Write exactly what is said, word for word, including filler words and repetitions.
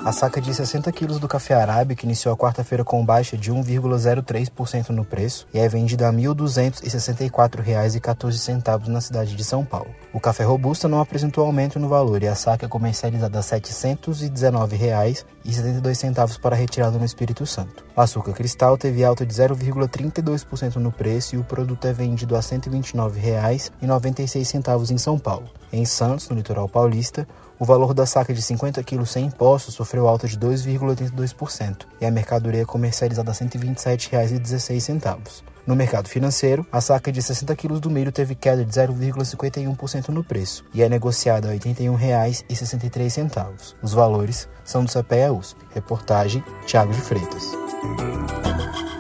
A saca de sessenta quilos do café arábica iniciou a quarta-feira com baixa de um vírgula zero três por cento no preço e é vendida a mil duzentos e sessenta e quatro reais e quatorze centavos na cidade de São Paulo. O café robusta não apresentou aumento no valor e a saca é comercializada a setecentos e dezenove reais e setenta e dois centavos para retirada no Espírito Santo. O açúcar cristal teve alta de zero vírgula trinta e dois por cento no preço e o produto é vendido a cento e vinte e nove reais e noventa e seis centavos em São Paulo. Em Santos, no litoral paulista, o valor da saca de cinquenta quilos sem impostos sofreu alta de dois vírgula oitenta e dois por cento e a mercadoria é comercializada a cento e vinte e sete reais e dezesseis centavos. No mercado financeiro, a saca de sessenta quilos do milho teve queda de zero vírgula cinquenta e um por cento no preço e é negociada a oitenta e um reais e sessenta e três centavos. Os valores são do C P E A U S P. Reportagem Thiago de Freitas.